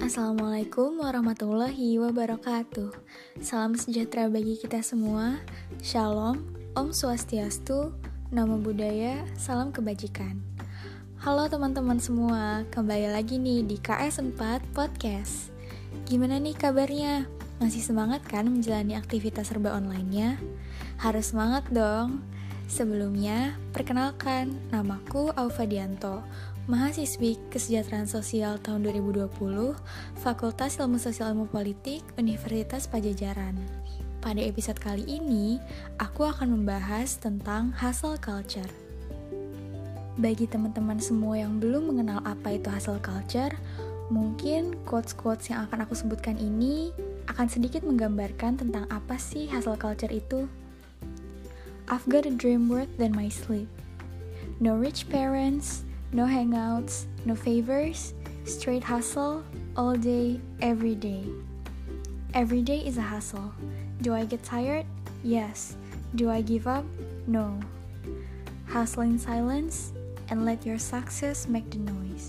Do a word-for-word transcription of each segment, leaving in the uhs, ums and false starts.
Assalamualaikum warahmatullahi wabarakatuh. Salam sejahtera bagi kita semua. Shalom, Om Swastiastu, Namo Buddhaya, salam kebajikan. Halo teman-teman semua, kembali lagi nih di K S empat Podcast. Gimana nih kabarnya? Masih semangat kan menjalani aktivitas serba online-nya? Harus semangat dong. Sebelumnya, perkenalkan, namaku Aufa Dianto, mahasiswi Kesejahteraan Sosial tahun dua ribu dua puluh, Fakultas Ilmu Sosial Ilmu Politik, Universitas Padjadjaran. Pada episode kali ini, aku akan membahas tentang hustle culture. Bagi teman-teman semua yang belum mengenal apa itu hustle culture, mungkin quotes-quotes yang akan aku sebutkan ini akan sedikit menggambarkan tentang apa sih hustle culture itu. I've got a dream worth than my sleep. No rich parents, no hangouts, no favors, straight hustle, all day, every day. Every day is a hustle. Do I get tired? Yes. Do I give up? No. Hustle in silence and let your success make the noise.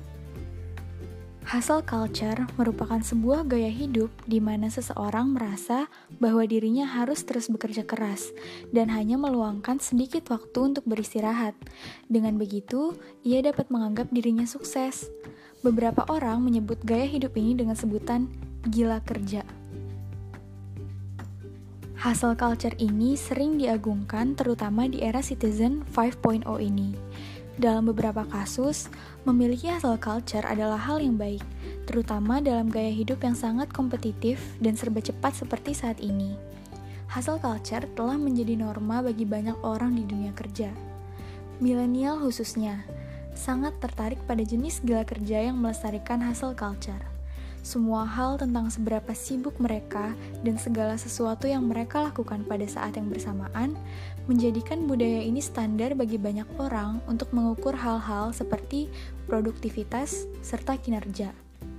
Hustle culture merupakan sebuah gaya hidup di mana seseorang merasa bahwa dirinya harus terus bekerja keras dan hanya meluangkan sedikit waktu untuk beristirahat. Dengan begitu, ia dapat menganggap dirinya sukses. Beberapa orang menyebut gaya hidup ini dengan sebutan gila kerja. Hustle culture ini sering diagungkan terutama di era Citizen lima titik nol ini. Dalam beberapa kasus, memiliki hustle culture adalah hal yang baik, terutama dalam gaya hidup yang sangat kompetitif dan serba cepat seperti saat ini. Hustle culture telah menjadi norma bagi banyak orang di dunia kerja. Milenial khususnya, sangat tertarik pada jenis gila kerja yang melestarikan hustle culture. Semua hal tentang seberapa sibuk mereka dan segala sesuatu yang mereka lakukan pada saat yang bersamaan menjadikan budaya ini standar bagi banyak orang untuk mengukur hal-hal seperti produktivitas serta kinerja.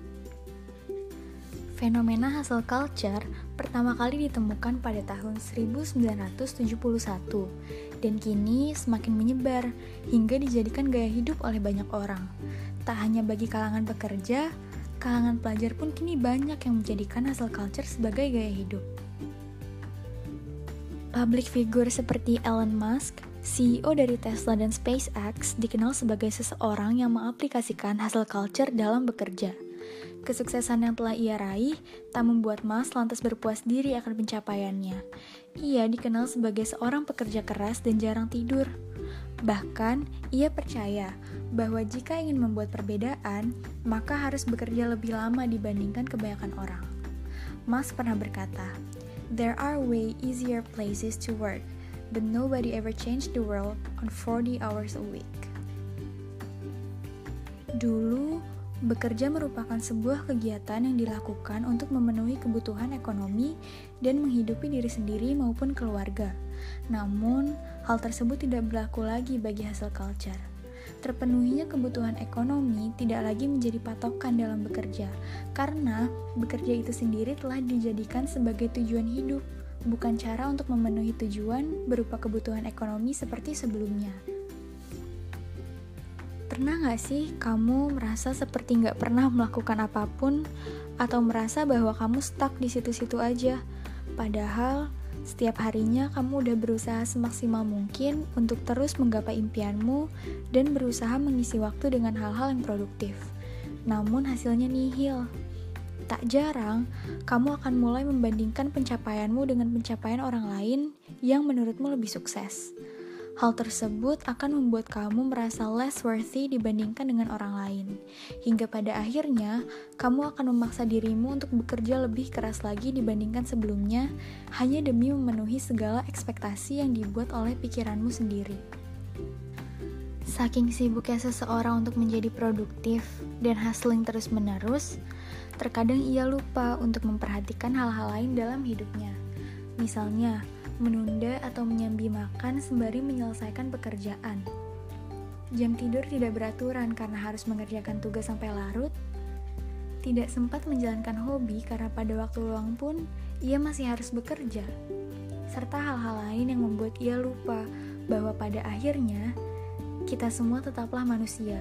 Fenomena hustle culture pertama kali ditemukan pada tahun seribu sembilan ratus tujuh puluh satu dan kini semakin menyebar hingga dijadikan gaya hidup oleh banyak orang. Tak hanya bagi kalangan pekerja, kalangan pelajar pun kini banyak yang menjadikan hustle culture sebagai gaya hidup. Public figure seperti Elon Musk, C E O dari Tesla dan SpaceX, dikenal sebagai seseorang yang mengaplikasikan hustle culture dalam bekerja. Kesuksesan yang telah ia raih tak membuat Musk lantas berpuas diri akan pencapaiannya. Ia dikenal sebagai seorang pekerja keras dan jarang tidur. Bahkan, ia percaya bahwa jika ingin membuat perbedaan, maka harus bekerja lebih lama dibandingkan kebanyakan orang. Musk pernah berkata, "There are way easier places to work, but nobody ever changed the world on forty hours a week." Dulu, bekerja merupakan sebuah kegiatan yang dilakukan untuk memenuhi kebutuhan ekonomi dan menghidupi diri sendiri maupun keluarga. Namun, hal tersebut tidak berlaku lagi bagi hustle culture. Terpenuhinya kebutuhan ekonomi tidak lagi menjadi patokan dalam bekerja, karena bekerja itu sendiri telah dijadikan sebagai tujuan hidup, bukan cara untuk memenuhi tujuan berupa kebutuhan ekonomi seperti sebelumnya. Pernah gak sih kamu merasa seperti gak pernah melakukan apapun, atau merasa bahwa kamu stuck di situ-situ aja, padahal setiap harinya kamu udah berusaha semaksimal mungkin untuk terus menggapai impianmu dan berusaha mengisi waktu dengan hal-hal yang produktif. Namun hasilnya nihil. Tak jarang, kamu akan mulai membandingkan pencapaianmu dengan pencapaian orang lain yang menurutmu lebih sukses. Hal tersebut akan membuat kamu merasa less worthy dibandingkan dengan orang lain. Hingga pada akhirnya, kamu akan memaksa dirimu untuk bekerja lebih keras lagi dibandingkan sebelumnya, hanya demi memenuhi segala ekspektasi yang dibuat oleh pikiranmu sendiri. Saking sibuknya seseorang untuk menjadi produktif dan hustling terus-menerus, terkadang ia lupa untuk memperhatikan hal-hal lain dalam hidupnya. Misalnya, menunda atau menyambi makan sembari menyelesaikan pekerjaan. Jam tidur tidak beraturan karena harus mengerjakan tugas sampai larut. Tidak sempat menjalankan hobi karena pada waktu luang pun ia masih harus bekerja. Serta hal-hal lain yang membuat ia lupa bahwa pada akhirnya kita semua tetaplah manusia,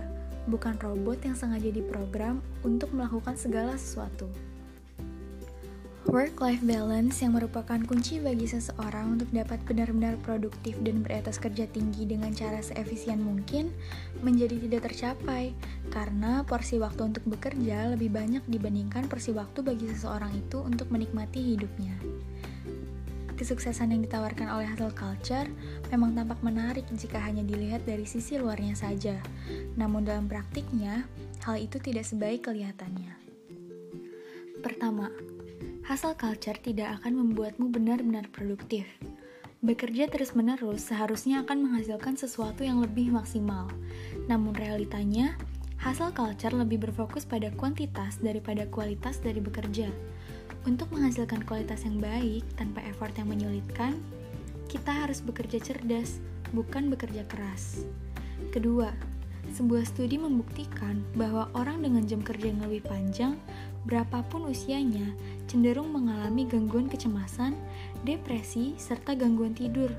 bukan robot yang sengaja diprogram untuk melakukan segala sesuatu. Work-life balance yang merupakan kunci bagi seseorang untuk dapat benar-benar produktif dan beretos kerja tinggi dengan cara seefisien mungkin menjadi tidak tercapai karena porsi waktu untuk bekerja lebih banyak dibandingkan porsi waktu bagi seseorang itu untuk menikmati hidupnya. Kesuksesan yang ditawarkan oleh hustle culture memang tampak menarik jika hanya dilihat dari sisi luarnya saja, namun dalam praktiknya, hal itu tidak sebaik kelihatannya. Pertama, hustle culture tidak akan membuatmu benar-benar produktif. Bekerja terus-menerus seharusnya akan menghasilkan sesuatu yang lebih maksimal. Namun realitanya, hustle culture lebih berfokus pada kuantitas daripada kualitas dari bekerja. Untuk menghasilkan kualitas yang baik tanpa effort yang menyulitkan, kita harus bekerja cerdas, bukan bekerja keras. Kedua, sebuah studi membuktikan bahwa orang dengan jam kerja yang lebih panjang, berapapun usianya, cenderung mengalami gangguan kecemasan, depresi, serta gangguan tidur.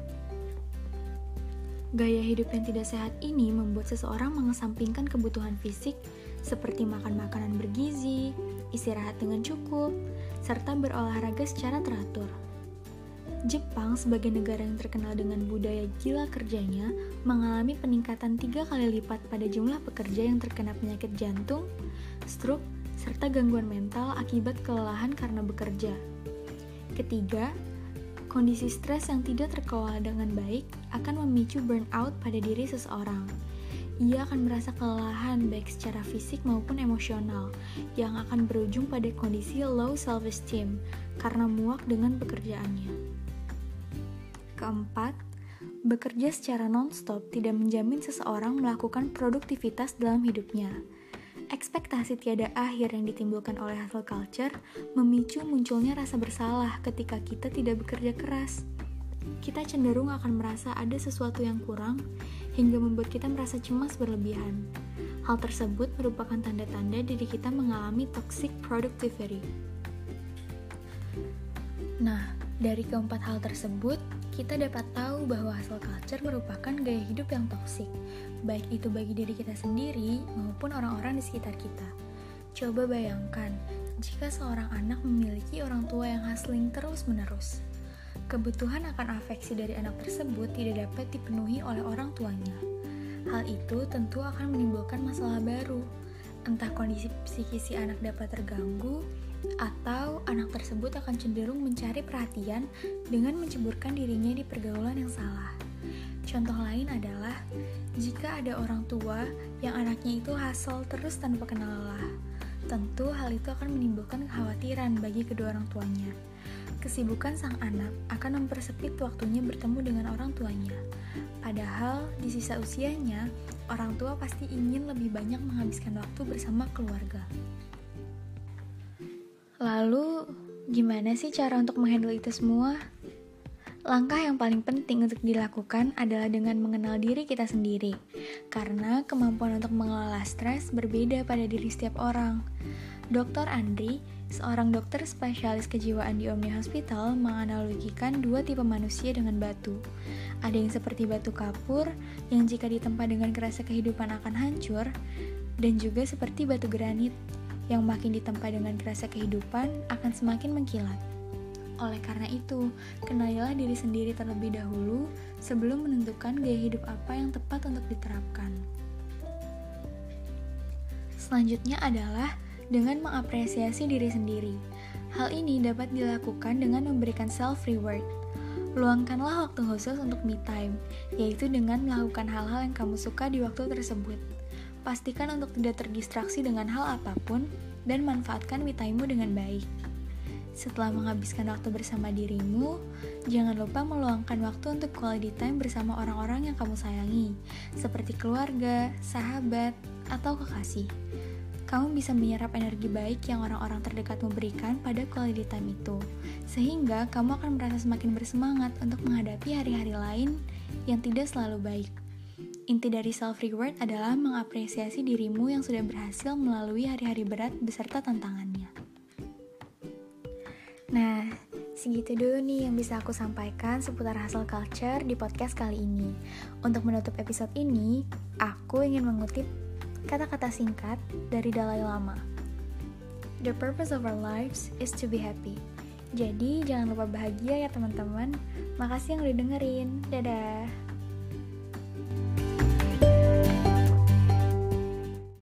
Gaya hidup yang tidak sehat ini membuat seseorang mengesampingkan kebutuhan fisik seperti makan makanan bergizi, istirahat dengan cukup, serta berolahraga secara teratur. Jepang sebagai negara yang terkenal dengan budaya gila kerjanya mengalami peningkatan tiga kali lipat pada jumlah pekerja yang terkena penyakit jantung, stroke, serta gangguan mental akibat kelelahan karena bekerja. Ketiga, kondisi stres yang tidak terkelola dengan baik akan memicu burnout pada diri seseorang. Ia akan merasa kelelahan baik secara fisik maupun emosional, yang akan berujung pada kondisi low self-esteem karena muak dengan pekerjaannya. Keempat, bekerja secara non-stop tidak menjamin seseorang melakukan produktivitas dalam hidupnya. Ekspektasi tiada akhir yang ditimbulkan oleh hustle culture memicu munculnya rasa bersalah ketika kita tidak bekerja keras. Kita cenderung akan merasa ada sesuatu yang kurang hingga membuat kita merasa cemas berlebihan. Hal tersebut merupakan tanda-tanda diri kita mengalami toxic productivity. Nah, dari keempat hal tersebut, kita dapat tahu bahwa hustle culture merupakan gaya hidup yang toksik, baik itu bagi diri kita sendiri maupun orang-orang di sekitar kita. Coba bayangkan, jika seorang anak memiliki orang tua yang hustling terus-menerus. Kebutuhan akan afeksi dari anak tersebut tidak dapat dipenuhi oleh orang tuanya. Hal itu tentu akan menimbulkan masalah baru, entah kondisi psikis si anak dapat terganggu, atau anak tersebut akan cenderung mencari perhatian dengan menceburkan dirinya di pergaulan yang salah. Contoh lain adalah, jika ada orang tua yang anaknya itu hustle terus tanpa kenal lelah, tentu hal itu akan menimbulkan kekhawatiran bagi kedua orang tuanya. Kesibukan sang anak akan mempersempit waktunya bertemu dengan orang tuanya. Padahal, di sisa usianya, orang tua pasti ingin lebih banyak menghabiskan waktu bersama keluarga. Lalu, gimana sih cara untuk menghandle itu semua? Langkah yang paling penting untuk dilakukan adalah dengan mengenal diri kita sendiri, karena kemampuan untuk mengelola stres berbeda pada diri setiap orang. dokter Andri, seorang dokter spesialis kejiwaan di Omni Hospital, menganalogikan dua tipe manusia dengan batu. Ada yang seperti batu kapur, yang jika ditempa dengan kerasa kehidupan akan hancur, dan juga seperti batu granit, yang makin ditempa dengan kerasa kehidupan akan semakin mengkilat. Oleh karena itu, kenalilah diri sendiri terlebih dahulu sebelum menentukan gaya hidup apa yang tepat untuk diterapkan. Selanjutnya adalah dengan mengapresiasi diri sendiri. Hal ini dapat dilakukan dengan memberikan self-reward. Luangkanlah waktu khusus untuk me time, yaitu dengan melakukan hal-hal yang kamu suka di waktu tersebut. Pastikan untuk tidak terdistraksi dengan hal apapun, dan manfaatkan me time-mu dengan baik. Setelah menghabiskan waktu bersama dirimu, jangan lupa meluangkan waktu untuk quality time bersama orang-orang yang kamu sayangi, seperti keluarga, sahabat, atau kekasih. Kamu bisa menyerap energi baik yang orang-orang terdekatmu berikan pada quality time itu, sehingga kamu akan merasa semakin bersemangat untuk menghadapi hari-hari lain yang tidak selalu baik. Inti dari self-reward adalah mengapresiasi dirimu yang sudah berhasil melalui hari-hari berat beserta tantangannya. Nah, segitu dulu nih yang bisa aku sampaikan seputar hustle culture di podcast kali ini. Untuk menutup episode ini, aku ingin mengutip Kata-kata singkat dari Dalai Lama. The purpose of our lives is to be happy. Jadi jangan lupa bahagia ya teman-teman. Makasih yang udah dengerin. Dadah.